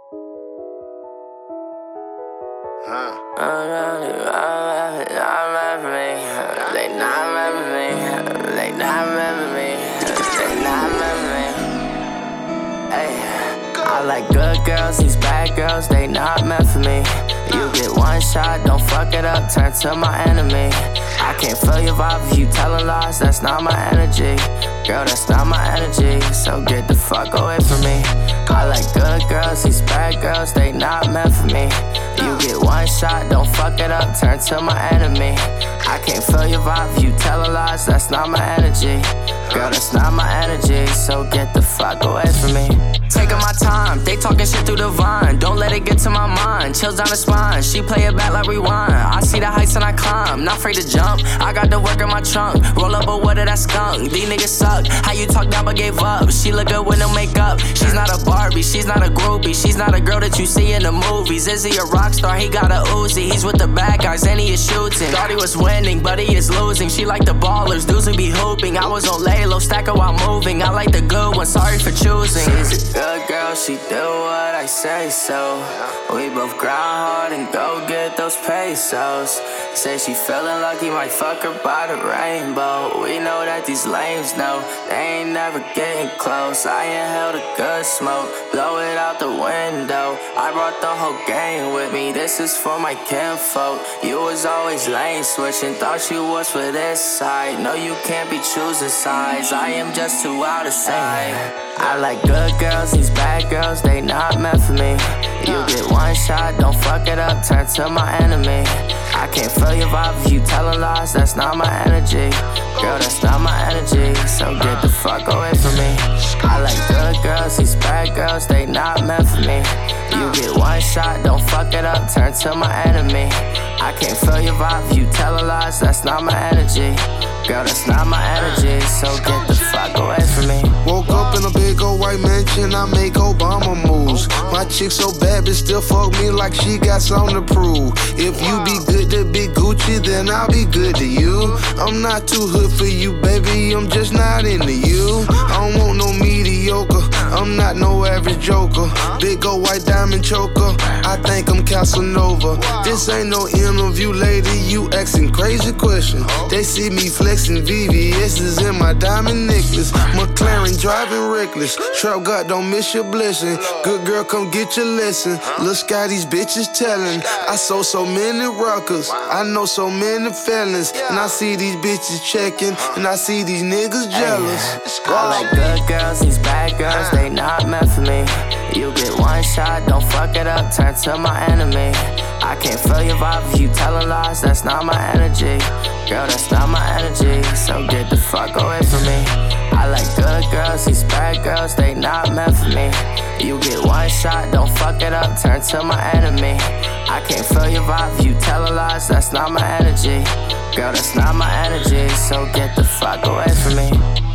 I like good girls, these bad girls, they not meant for me. You get one shot, don't fuck it up, turn to my enemy. I can't feel your vibe if you telling lies, that's not my energy. Girl, that's not my energy, so get the fuck away from me. I like good girls, these bad girls, they not meant for me. You get one shot, don't fuck it up, turn to my enemy. I can't feel your vibe if you telling lies, that's not my energy. Girl, that's not my energy, so get the fuck away from me. Taking my time, they talking shit through the vine. Don't let it get to my mind, chills down the spine. She play it back like rewind. I see the heights and I climb, not afraid to jump. I got the work in my trunk, roll up a what of that skunk. These niggas suck, how you talk down but gave up. She look good with no makeup, she's not a Barbie, she's not a groupie. She's not a girl that you see in the movies. Is he a rock star? He got a Uzi. He's with the bad guys and he is shooting. Thought he was winning, but he is losing. She like the ballers, dudes who be hooping. I was on lay low, stacker while moving. I like the good one, sorry for choosing. She's a good girl, she do what I say so. We both grind hard and go get those pesos. Say she feeling lucky, might fuck her by the rainbow. We know that these lames know they ain't never getting close. I inhaled a good smoke, blow it out the window. I brought the whole gang with me, this is for my kinfolk. You was always lane switching, thought you was for this side. No, you can't be choosing sides, I am just too out of sight. I like good girls, these bad girls, they not meant for me. You get one shot, don't fuck it up, turn to my enemy. I can't feel your vibe if you telling lies, that's not my energy. Girl, that's not my energy, so get the fuck away from me. I like good girls, these bad girls, they not meant for me. You get one shot, don't fuck it up, turn to my enemy. I can't feel your vibe if you telling lies, that's not my energy. Girl, that's not my energy, so get the fuck away from me. Woke up in a big old white mansion, I make Obama moves. My chick so bad, but still fuck me like she got something to prove. If you be good to be Gucci, then I'll be good to you. I'm not too hood for you, baby, I'm just not into you. I don't want no mediocre, I'm not no average joker. Big old white diamond choker, I think I'm Casanova. This ain't no interview, lady, you asking crazy questions. They see me flexing VVS's in my diamond necklace. McLaren driving reckless, trap God don't miss your blessing. Good girl, come get your lesson. Lil' Scotty's bitches telling. I sold so many rockers, I know so many felons. And I see these bitches checking, and I see these niggas jealous. I like good girls, these bad girls, they not meant for me. You get one shot, don't fuck it up, turn to my enemy. I can't feel your vibe if you telling lies, that's not my energy. Girl, that's not my energy, so get the fuck away from me. I like good girls, these bad girls, they not meant for me. You get one shot, don't fuck it up, turn to my enemy. I can't feel your vibe if you telling lies, that's not my energy. Girl, that's not my energy, so get the fuck away from me.